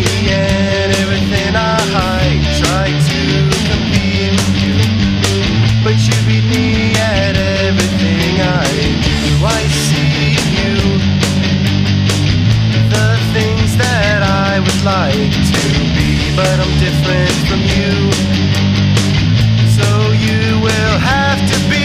and everything I try to compete with you, but you beat me at everything I do. I see in you the things that I would like to be, but I'm different from you, so you will have to be